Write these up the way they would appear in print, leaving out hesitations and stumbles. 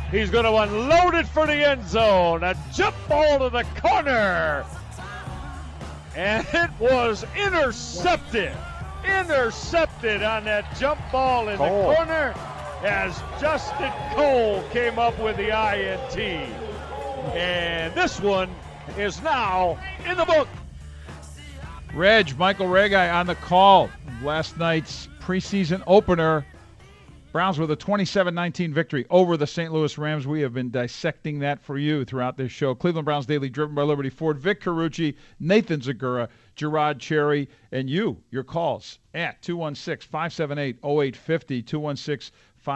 He's going to unload it for the end zone. A jump ball to the corner. And it was intercepted. Intercepted on that jump ball in the corner as Justin Cole came up with the INT. And this one is now in the book. Michael Regai on the call. Last night's preseason opener. Browns with a 27-19 victory over the St. Louis Rams. We have been dissecting that for you throughout this show. Cleveland Browns Daily, driven by Liberty Ford. Vic Carucci, Nathan Zagura, Gerard Cherry, and you. Your calls at 216-578-0850,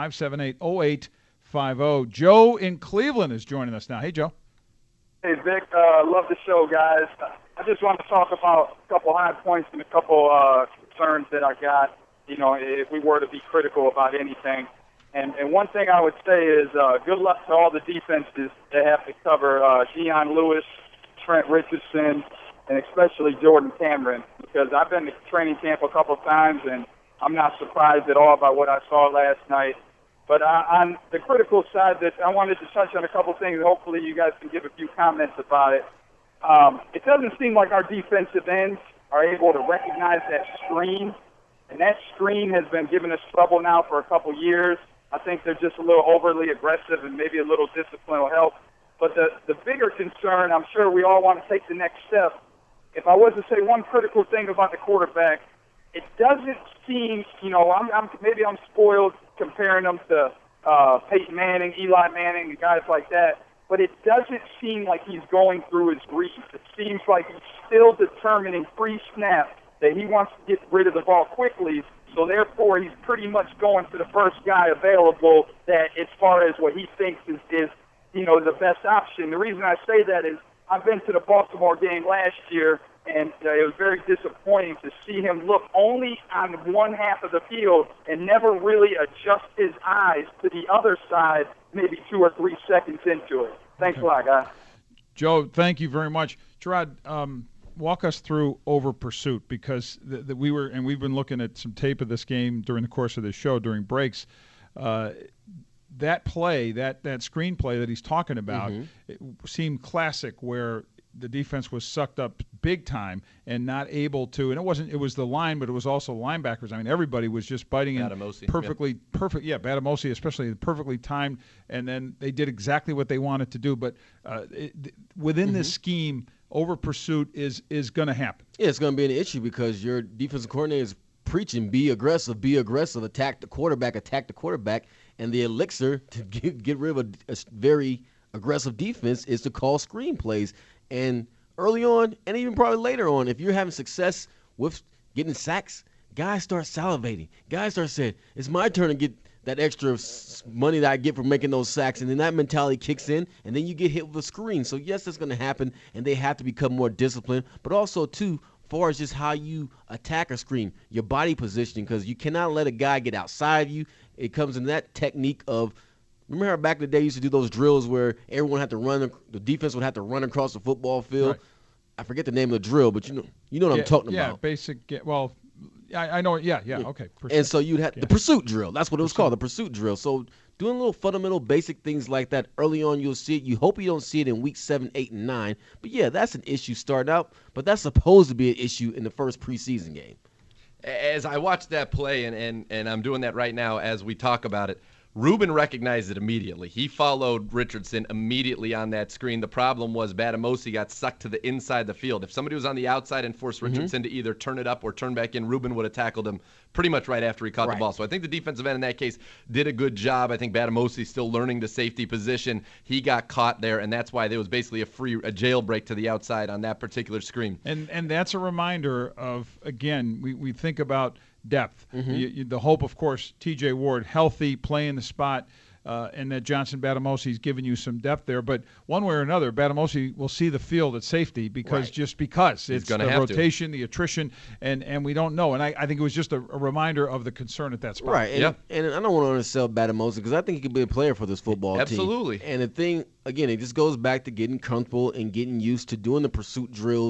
216-578-0850. Joe in Cleveland is joining us now. Hey, Joe. Hey, Vic. Love the show, guys. I just want to talk about a couple high points and a couple concerns that I got. You know, if we were to be critical about anything. And one thing I would say is good luck to all the defenses that have to cover Deion Lewis, Trent Richardson, and especially Jordan Cameron, because I've been to training camp a couple times, and I'm not surprised at all by what I saw last night. But on the critical side, that I wanted to touch on a couple things. Hopefully you guys can give a few comments about it. It doesn't seem like our defensive ends are able to recognize that screen. And that screen has been giving us trouble now for a couple years. I think they're just a little overly aggressive, and maybe a little discipline will help. But the bigger concern, I'm sure we all want to take the next step. If I was to say one critical thing about the quarterback, it doesn't seem, you know, maybe I'm spoiled comparing them to Peyton Manning, Eli Manning, and guys like that. But it doesn't seem like he's going through his reads. It seems like he's still determining pre-snap that he wants to get rid of the ball quickly, so therefore he's pretty much going to the first guy available that, as far as what he thinks is you know, the best option. The reason I say that is I've been to the Baltimore game last year, and it was very disappointing to see him look only on one half of the field and never really adjust his eyes to the other side maybe 2 or 3 seconds into it. Thanks a lot, guys. Joe, thank you very much. Gerard, walk us through over pursuit, because we've been looking at some tape of this game during the course of this show during breaks. That play, that screenplay that he's talking about, it seemed classic, where the defense was sucked up big time and not able to. And it was the line, but it was also linebackers. I mean, everybody was just biting in perfect. Yeah, Batamosi especially, perfectly timed, and then they did exactly what they wanted to do. But within this scheme, over pursuit is going to happen. Yeah, it's going to be an issue because your defensive coordinator is preaching, be aggressive, attack the quarterback, and the elixir to get rid of a very aggressive defense is to call screen plays. And early on, and even probably later on, if you're having success with getting sacks, guys start salivating. Guys start saying, it's my turn to get that extra money that I get from making those sacks, and then that mentality kicks in, and then you get hit with a screen. So, yes, that's going to happen, and they have to become more disciplined, but also, too, far as just how you attack a screen, your body positioning, because you cannot let a guy get outside of you. It comes in that technique of, remember how back in the day you used to do those drills where everyone had to run, the defense would have to run across the football field? Right. I forget the name of the drill, but you know what I'm talking about. Yeah, basic. Well, I know. Yeah. Okay. And so you'd have the pursuit drill. That's what it was called, the pursuit drill. So doing little fundamental basic things like that early on, you'll see it. You hope you don't see it in week 7, 8, and 9. But, yeah, that's an issue starting out. But that's supposed to be an issue in the first preseason game. As I watch that play, and I'm doing that right now as we talk about it, Rubin recognized it immediately. He followed Richardson immediately on that screen. The problem was Batamosi got sucked to the inside the field. If somebody was on the outside and forced Richardson to either turn it up or turn back in, Rubin would have tackled him pretty much right after he caught the ball. So I think the defensive end in that case did a good job. I think Batamosi's still learning the safety position. He got caught there, and that's why there was basically a jailbreak to the outside on that particular screen. And that's a reminder of, again, we think about depth. The hope, of course, T.J. Ward, healthy, playing the spot, and that Johnson Batamosi's giving you some depth there. But one way or another, Batamosi will see the field at safety because it's the rotation, the attrition, and we don't know. And I think it was just a reminder of the concern at that spot. Right. And I don't want to undersell Batamosi because I think he could be a player for this football team. Absolutely. And the thing, again, it just goes back to getting comfortable and getting used to doing the pursuit drills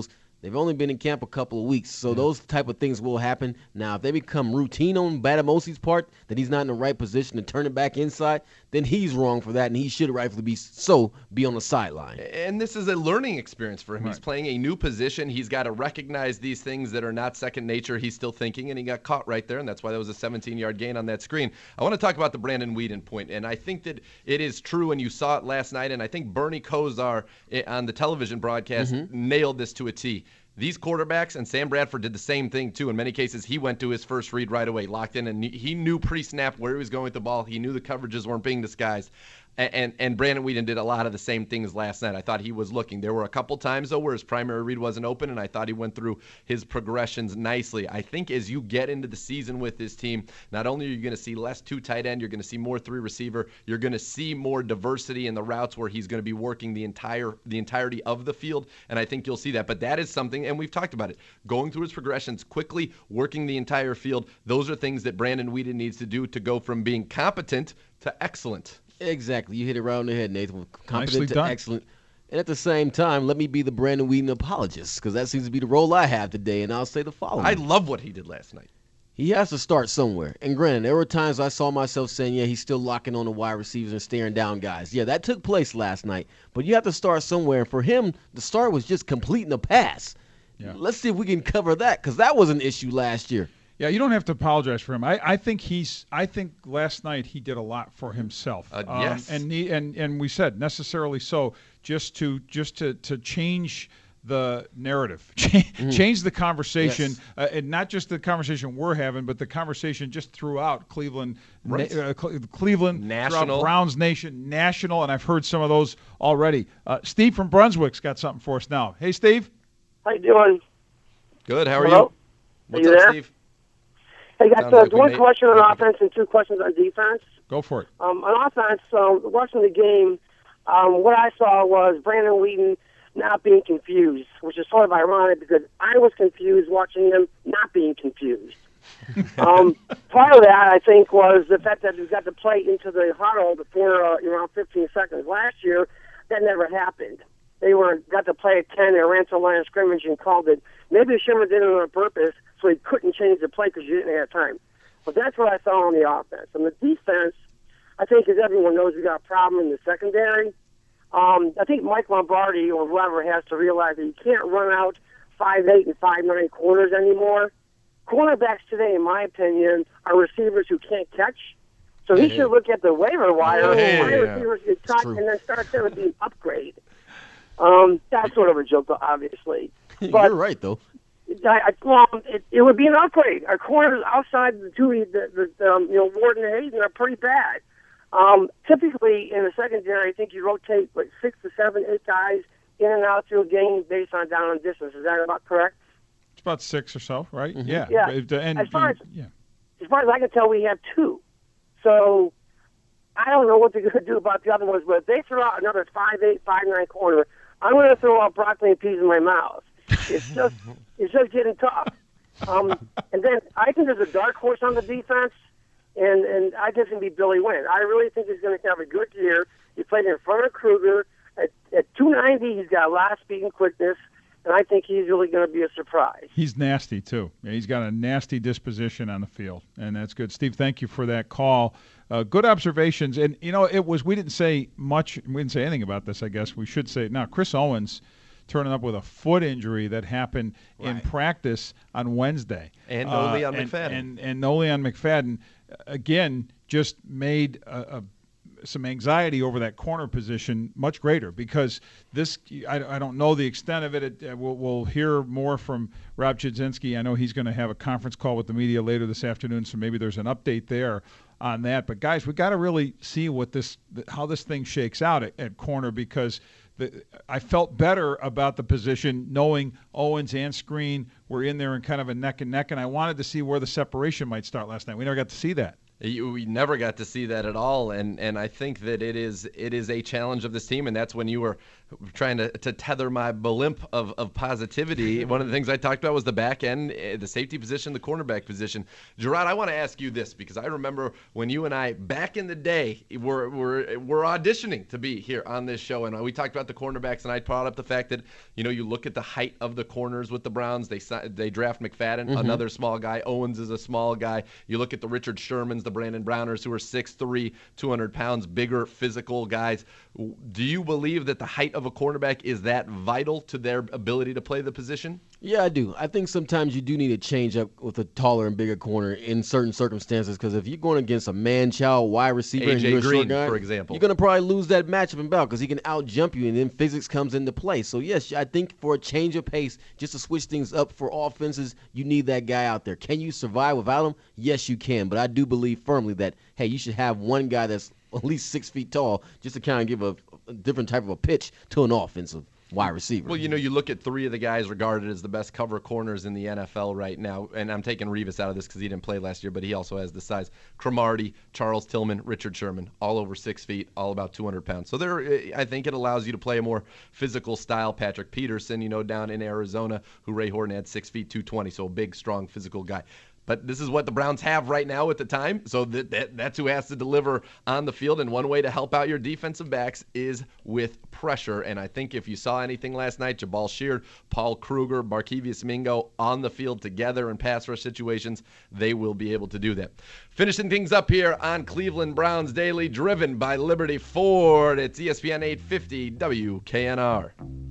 They've only been in camp a couple of weeks, so those type of things will happen. Now, if they become routine on Batamosi's part, that he's not in the right position to turn it back inside, then he's wrong for that, and he should rightfully be on the sideline. And this is a learning experience for him. Right. He's playing a new position. He's got to recognize these things that are not second nature. He's still thinking, and he got caught right there, and that's why there was a 17-yard gain on that screen. I want to talk about the Brandon Weeden point, and I think that it is true, and you saw it last night, and I think Bernie Kosar on the television broadcast nailed this to a T. These quarterbacks, and Sam Bradford did the same thing too. In many cases, he went to his first read right away, locked in, and he knew pre-snap where he was going with the ball. He knew the coverages weren't being disguised. And Brandon Weeden did a lot of the same things last night. I thought he was looking. There were a couple times, though, where his primary read wasn't open, and I thought he went through his progressions nicely. I think as you get into the season with this team, not only are you going to see less two tight end, you're going to see more three receiver, you're going to see more diversity in the routes where he's going to be working the entirety of the field, and I think you'll see that. But that is something, and we've talked about it, going through his progressions quickly, working the entire field, those are things that Brandon Weeden needs to do to go from being competent to excellent. Exactly. You hit it right on the head, Nathan. Competent to excellent. And at the same time, let me be the Brandon Weeden apologist, because that seems to be the role I have today, and I'll say the following. I love what he did last night. He has to start somewhere. And granted, there were times I saw myself saying, yeah, he's still locking on the wide receivers and staring down guys. Yeah, that took place last night. But you have to start somewhere. And for him, the start was just completing a pass. Yeah. Let's see if we can cover that, because that was an issue last year. Yeah, you don't have to apologize for him. I think last night he did a lot for himself. Yes, and we said necessarily so, just to change the narrative, change the conversation, yes. And not just the conversation we're having, but the conversation just throughout Cleveland, right. Cleveland, national, Browns Nation, national, and I've heard some of those already. Steve from Brunswick's got something for us now. Hey, Steve. How you doing? Good. How are Hello? you? What's are you up, there? Steve? Hey, guys, one question on offense and two questions on defense. Go for it. On offense, watching the game, what I saw was Brandon Weeden not being confused, which is sort of ironic because I was confused watching him not being confused. Part of that, I think, was the fact that he got to play into the huddle before around 15 seconds. Last year, that never happened. They got to play at 10, they ran to the line of scrimmage and called it. Maybe Shimmer did it on purpose, so he couldn't change the play because you didn't have time. But that's what I saw on the offense. On the defense, I think, as everyone knows, we got a problem in the secondary. I think Mike Lombardi or whoever has to realize that you can't run out 5'8" and 5'9" corners anymore. Cornerbacks today, in my opinion, are receivers who can't catch. So he should look at the waiver wire, receivers get cut, and then start there with the upgrade. That's sort of a joke, obviously. But you're right, though. It would be an upgrade. Our corners outside the two, Ward and Hayden are pretty bad. Typically, in the secondary, I think you rotate 6 to 7, 8 guys in and out through a game based on down and distance. Is that about correct? It's about 6 or so, right? Mm-hmm. Yeah. As far as I can tell, we have 2. So I don't know what they're going to do about the other ones, but if they throw out another 5'8", 5'9" corner, I'm going to throw out broccoli and peas in my mouth. It's just getting tough. And then I think there's a dark horse on the defense, and I think it's going to be Billy Wynn. I really think he's going to have a good year. He played in front of Kruger. At 290, he's got a lot of speed and quickness, and I think he's really going to be a surprise. He's nasty, too. He's got a nasty disposition on the field, and that's good. Steve, thank you for that call. Good observations. And, we didn't say much. We didn't say anything about this, I guess. We should say now, Chris Owens turning up with a foot injury that happened in practice on Wednesday. And Nolian McFadden. And Nolian McFadden, again, just made some anxiety over that corner position much greater because this, I don't know the extent of it. We'll hear more from Rob Chudzinski. I know he's going to have a conference call with the media later this afternoon, so maybe there's an update there on that. But, guys, we got to really see how this thing shakes out at corner because I felt better about the position knowing Owens and Screen were in there in kind of a neck and neck, and I wanted to see where the separation might start last night. We never got to see that. We never got to see that at all, and I think that it is a challenge of this team, and that's when you were trying to tether my blimp of positivity. One of the things I talked about was the back end, the safety position, the cornerback position. Gerard, I want to ask you this, because I remember when you and I, back in the day, were auditioning to be here on this show, and we talked about the cornerbacks, and I brought up the fact that, you look at the height of the corners with the Browns. They draft McFadden, another small guy. Owens is a small guy. You look at the Richard Shermans, the Brandon Browners, who are 6'3", 200 pounds, bigger, physical guys. Do you believe that the height of a cornerback is that vital to their ability to play the position? Yeah, I do. I think sometimes you do need to change up with a taller and bigger corner in certain circumstances, because if you're going against a man-child wide receiver and you're a Green, short guy, for example, you're going to probably lose that matchup in battle because he can out-jump you, and then physics comes into play. So, yes, I think for a change of pace, just to switch things up for offenses, you need that guy out there. Can you survive without him? Yes, you can. But I do believe firmly that, hey, you should have one guy that's at least 6 feet tall just to kind of give a different type of a pitch to an offensive wide receiver. Well, you look at three of the guys regarded as the best cover corners in the NFL right now, and I'm taking Revis out of this because he didn't play last year, but he also has the size. Cromartie, Charles Tillman, Richard Sherman, all over 6 feet, all about 200 pounds. So I think it allows you to play a more physical style. Patrick Peterson, down in Arizona, who Ray Horton had 6 feet, 220, so a big, strong, physical guy. But this is what the Browns have right now at the time, so that's who has to deliver on the field. And one way to help out your defensive backs is with pressure. And I think if you saw anything last night, Jabal Sheard, Paul Kruger, Markevius Mingo on the field together in pass rush situations, they will be able to do that. Finishing things up here on Cleveland Browns Daily, driven by Liberty Ford. It's ESPN 850 WKNR.